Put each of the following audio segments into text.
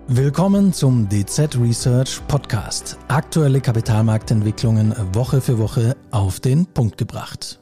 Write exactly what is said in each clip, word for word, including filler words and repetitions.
Willkommen zum D Z Research Podcast. Aktuelle Kapitalmarktentwicklungen Woche für Woche auf den Punkt gebracht.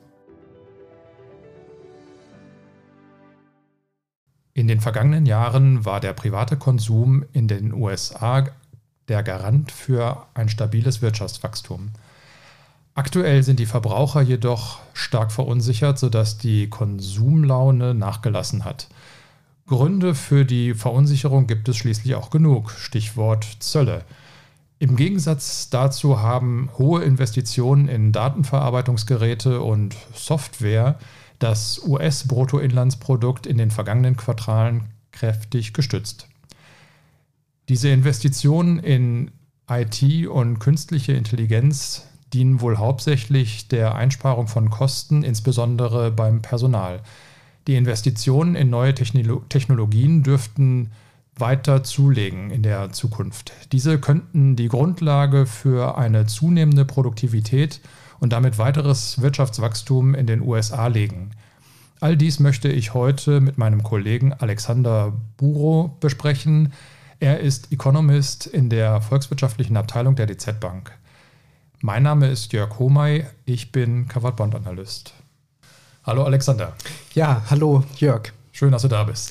In den vergangenen Jahren war der private Konsum in den U S A der Garant für ein stabiles Wirtschaftswachstum. Aktuell sind die Verbraucher jedoch stark verunsichert, sodass die Konsumlaune nachgelassen hat. Gründe für die Verunsicherung gibt es schließlich auch genug, Stichwort Zölle. Im Gegensatz dazu haben hohe Investitionen in Datenverarbeitungsgeräte und Software das U S-Bruttoinlandsprodukt in den vergangenen Quartalen kräftig gestützt. Diese Investitionen in I T und künstliche Intelligenz dienen wohl hauptsächlich der Einsparung von Kosten, insbesondere beim Personal. Die Investitionen in neue Technologien dürften weiter zulegen in der Zukunft. Diese könnten die Grundlage für eine zunehmende Produktivität und damit weiteres Wirtschaftswachstum in den U S A legen. All dies möchte ich heute mit meinem Kollegen Alexander Burow besprechen. Er ist Economist in der volkswirtschaftlichen Abteilung der D Z Bank. Mein Name ist Jörg Homay, ich bin Covered-Bond-Analyst. Hallo Alexander. Ja, hallo Jörg. Schön, dass du da bist.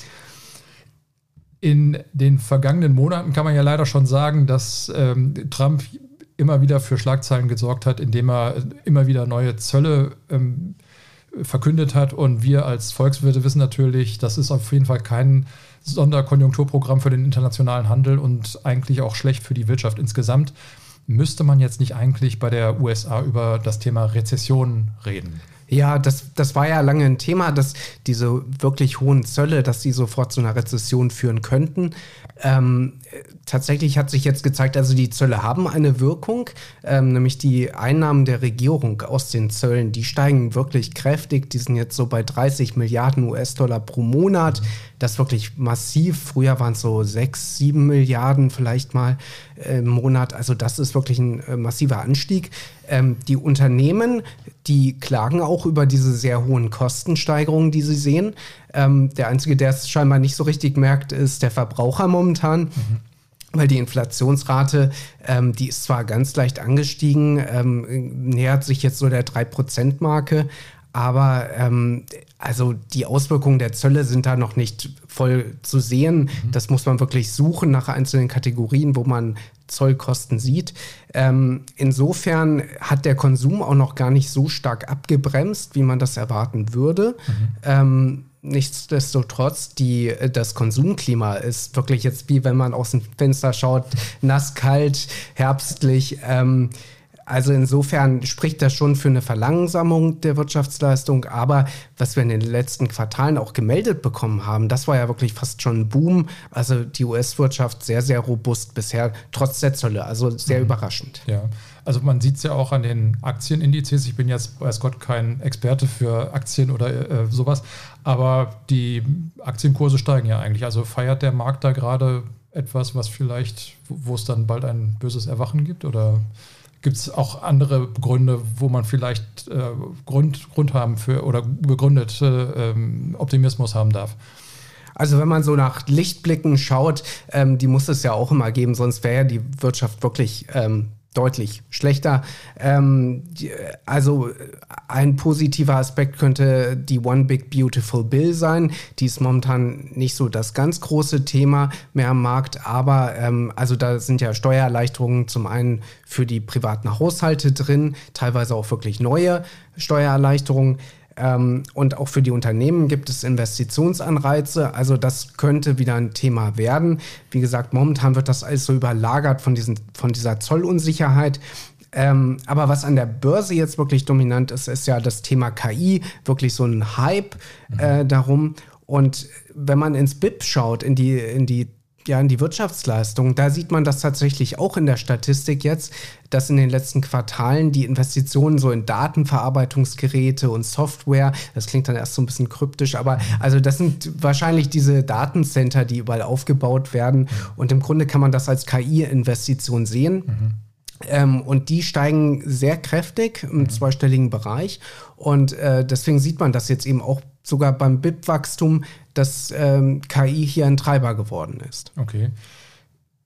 In den vergangenen Monaten kann man ja leider schon sagen, dass ähm, Trump immer wieder für Schlagzeilen gesorgt hat, indem er immer wieder neue Zölle ähm, verkündet hat. Und wir als Volkswirte wissen natürlich, das ist auf jeden Fall kein Sonderkonjunkturprogramm für den internationalen Handel und eigentlich auch schlecht für die Wirtschaft insgesamt. Müsste man jetzt nicht eigentlich bei der U S A über das Thema Rezession reden? Ja, das, das war ja lange ein Thema, dass diese wirklich hohen Zölle, dass die sofort zu einer Rezession führen könnten. Ähm, tatsächlich hat sich jetzt gezeigt, also die Zölle haben eine Wirkung, ähm, nämlich die Einnahmen der Regierung aus den Zöllen, die steigen wirklich kräftig. Die sind jetzt so bei dreißig Milliarden U S-Dollar pro Monat. Das ist wirklich massiv. Früher waren es so sechs, sieben Milliarden vielleicht mal äh, im Monat. Also das ist wirklich ein äh, massiver Anstieg. Ähm, die Unternehmen, die klagen auch über diese sehr hohen Kostensteigerungen, die sie sehen. Ähm, der Einzige, der es scheinbar nicht so richtig merkt, ist der Verbraucher momentan. Mhm. Weil die Inflationsrate, ähm, die ist zwar ganz leicht angestiegen, ähm, nähert sich jetzt so der drei Prozent Marke, aber ähm, also die Auswirkungen der Zölle sind da noch nicht voll zu sehen. Mhm. Das muss man wirklich suchen nach einzelnen Kategorien, wo man Zollkosten sieht. Ähm, insofern hat der Konsum auch noch gar nicht so stark abgebremst, wie man das erwarten würde. Mhm. Ähm, Nichtsdestotrotz, die, das Konsumklima ist wirklich jetzt wie wenn man aus dem Fenster schaut, nass, kalt, herbstlich. Ähm, also insofern spricht das schon für eine Verlangsamung der Wirtschaftsleistung. Aber was wir in den letzten Quartalen auch gemeldet bekommen haben, das war ja wirklich fast schon ein Boom. Also die U S-Wirtschaft sehr, sehr robust bisher, trotz der Zölle. Also sehr mhm. überraschend. Ja. Also man sieht es ja auch an den Aktienindizes. Ich bin jetzt, weiß Gott, kein Experte für Aktien oder äh, sowas, aber die Aktienkurse steigen ja eigentlich. Also feiert der Markt da gerade etwas, was vielleicht, wo es dann bald ein böses Erwachen gibt? Oder gibt es auch andere Gründe, wo man vielleicht äh, Grund, Grund haben für oder begründet äh, Optimismus haben darf? Also wenn man so nach Lichtblicken schaut, ähm, die muss es ja auch immer geben, sonst wäre ja die Wirtschaft wirklich ähm, deutlich schlechter. Ähm, die, also ein positiver Aspekt könnte die One Big Beautiful Bill sein. Die ist momentan nicht so das ganz große Thema mehr am Markt, aber ähm, also da sind ja Steuererleichterungen zum einen für die privaten Haushalte drin, teilweise auch wirklich neue Steuererleichterungen. Ähm, und auch für die Unternehmen gibt es Investitionsanreize. Also das könnte wieder ein Thema werden. Wie gesagt, momentan wird das alles so überlagert von, diesen, von dieser Zollunsicherheit. Ähm, aber was an der Börse jetzt wirklich dominant ist, ist ja das Thema K I. Wirklich so ein Hype äh, darum. Und wenn man ins B I P schaut, in die, in die Ja, in die Wirtschaftsleistung, da sieht man das tatsächlich auch in der Statistik jetzt, dass in den letzten Quartalen die Investitionen so in Datenverarbeitungsgeräte und Software, das klingt dann erst so ein bisschen kryptisch, aber also das sind wahrscheinlich diese Datencenter, die überall aufgebaut werden und im Grunde kann man das als K I-Investition sehen. Mhm. Ähm, und die steigen sehr kräftig im mhm. zweistelligen Bereich und äh, deswegen sieht man das jetzt eben auch sogar beim B I P-Wachstum, dass ähm, K I hier ein Treiber geworden ist. Okay.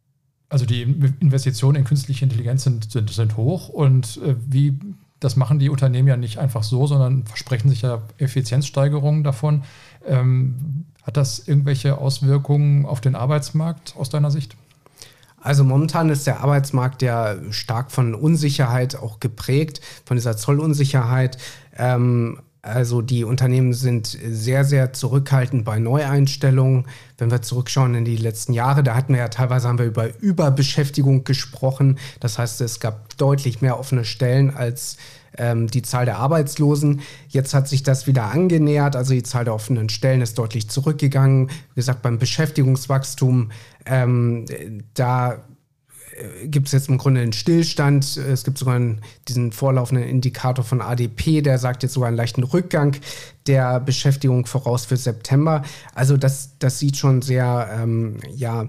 also die Investitionen in künstliche Intelligenz sind, sind, sind hoch und äh, wie, das machen die Unternehmen ja nicht einfach so, sondern versprechen sich ja Effizienzsteigerungen davon. Ähm, hat das irgendwelche Auswirkungen auf den Arbeitsmarkt aus deiner Sicht? Also momentan ist der Arbeitsmarkt ja stark von Unsicherheit auch geprägt, von dieser Zollunsicherheit. Ähm, Also die Unternehmen sind sehr, sehr zurückhaltend bei Neueinstellungen. Wenn wir zurückschauen in die letzten Jahre, da hatten wir ja teilweise haben wir über Überbeschäftigung gesprochen. Das heißt, es gab deutlich mehr offene Stellen als ähm, die Zahl der Arbeitslosen. Jetzt hat sich das wieder angenähert. Also die Zahl der offenen Stellen ist deutlich zurückgegangen. Wie gesagt, beim Beschäftigungswachstum, ähm, da gibt es jetzt im Grunde einen Stillstand. Es gibt sogar einen, diesen vorlaufenden Indikator von A D P, der sagt jetzt sogar einen leichten Rückgang der Beschäftigung voraus für September. Also das, das sieht schon sehr, ähm, ja,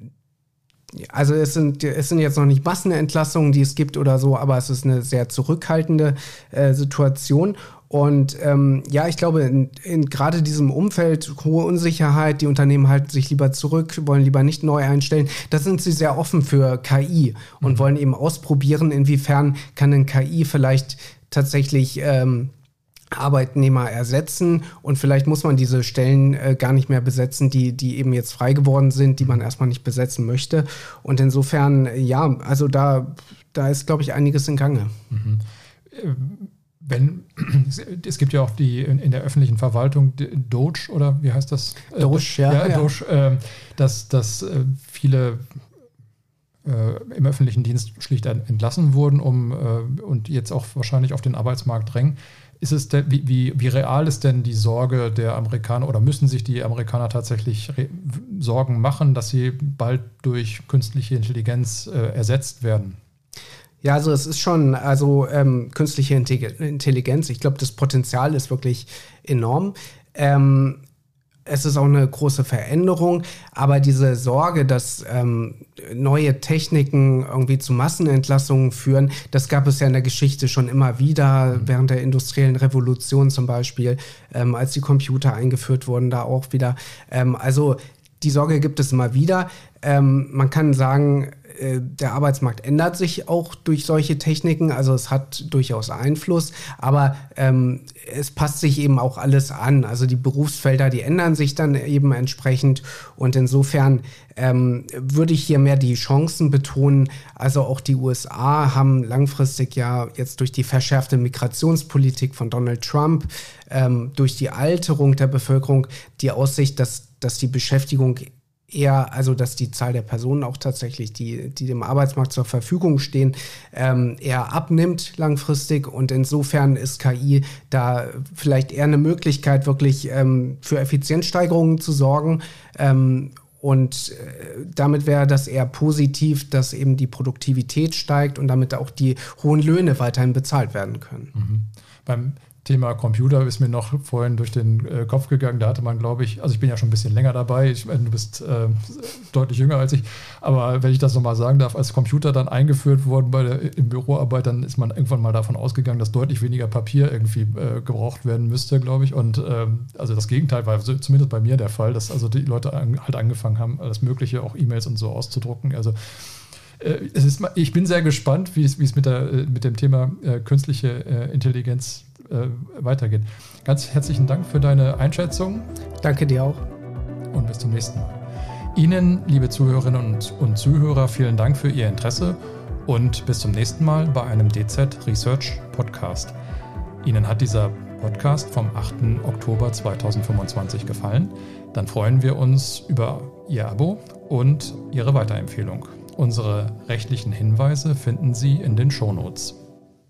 also es sind, es sind jetzt noch nicht Massenentlassungen, die es gibt oder so, aber es ist eine sehr zurückhaltende äh, Situation. Und ähm, ja, ich glaube, in, in gerade diesem Umfeld, hohe Unsicherheit, die Unternehmen halten sich lieber zurück, wollen lieber nicht neu einstellen. Da sind sie sehr offen für K I und mhm. wollen eben ausprobieren, inwiefern kann ein K I vielleicht tatsächlich ähm, Arbeitnehmer ersetzen und vielleicht muss man diese Stellen äh, gar nicht mehr besetzen, die, die eben jetzt frei geworden sind, die man erstmal nicht besetzen möchte. Und insofern, ja, also da, da ist, glaube ich, einiges in Gange. Mhm. Wenn, es gibt ja auch die in, in der öffentlichen Verwaltung Doge oder wie heißt das? Doge, ja. ja, ja. Doge, äh, dass, dass äh, viele äh, im öffentlichen Dienst schlicht entlassen wurden um, äh, und jetzt auch wahrscheinlich auf den Arbeitsmarkt drängen. Ist es denn, wie, wie, wie real ist denn die Sorge der Amerikaner oder müssen sich die Amerikaner tatsächlich re- Sorgen machen, dass sie bald durch künstliche Intelligenz äh, ersetzt werden? Ja, also es ist schon, also ähm, künstliche Intelligenz, ich glaube, das Potenzial ist wirklich enorm. Ähm, es ist auch eine große Veränderung, aber diese Sorge, dass ähm, neue Techniken irgendwie zu Massenentlassungen führen, das gab es ja in der Geschichte schon immer wieder, mhm. während der industriellen Revolution zum Beispiel, ähm, als die Computer eingeführt wurden, da auch wieder. Ähm, also die Sorge gibt es immer wieder. Ähm, man kann sagen, der Arbeitsmarkt ändert sich auch durch solche Techniken, also es hat durchaus Einfluss, aber ähm, es passt sich eben auch alles an. Also die Berufsfelder, die ändern sich dann eben entsprechend und insofern ähm, würde ich hier mehr die Chancen betonen. Also auch die U S A haben langfristig ja jetzt durch die verschärfte Migrationspolitik von Donald Trump, ähm, durch die Alterung der Bevölkerung die Aussicht, dass, dass die Beschäftigung eher, also dass die Zahl der Personen auch tatsächlich, die, die dem Arbeitsmarkt zur Verfügung stehen, ähm, eher abnimmt langfristig und insofern ist K I da vielleicht eher eine Möglichkeit, wirklich ähm, für Effizienzsteigerungen zu sorgen ähm, und äh, damit wäre das eher positiv, dass eben die Produktivität steigt und damit auch die hohen Löhne weiterhin bezahlt werden können. Mhm. Beim Thema Computer ist mir noch vorhin durch den äh, Kopf gegangen. Da hatte man, glaube ich, also ich bin ja schon ein bisschen länger dabei. Ich meine, du bist äh, deutlich jünger als ich. Aber wenn ich das nochmal sagen darf, als Computer dann eingeführt wurden bei der, in Büroarbeit, dann ist man irgendwann mal davon ausgegangen, dass deutlich weniger Papier irgendwie äh, gebraucht werden müsste, glaube ich. Und ähm, also das Gegenteil war zumindest bei mir der Fall, dass also die Leute an, halt angefangen haben, alles Mögliche, auch E-Mails und so auszudrucken. Also äh, es ist, ich bin sehr gespannt, wie es, wie es mit, der, mit dem Thema äh, künstliche äh, Intelligenz weitergeht. Ganz herzlichen Dank für deine Einschätzung. Danke dir auch. Und bis zum nächsten Mal. Ihnen, liebe Zuhörerinnen und, und Zuhörer, vielen Dank für Ihr Interesse und bis zum nächsten Mal bei einem D Z Research Podcast. Ihnen hat dieser Podcast vom achten Oktober zweitausendfünfundzwanzig gefallen? Dann freuen wir uns über Ihr Abo und Ihre Weiterempfehlung. Unsere rechtlichen Hinweise finden Sie in den Shownotes.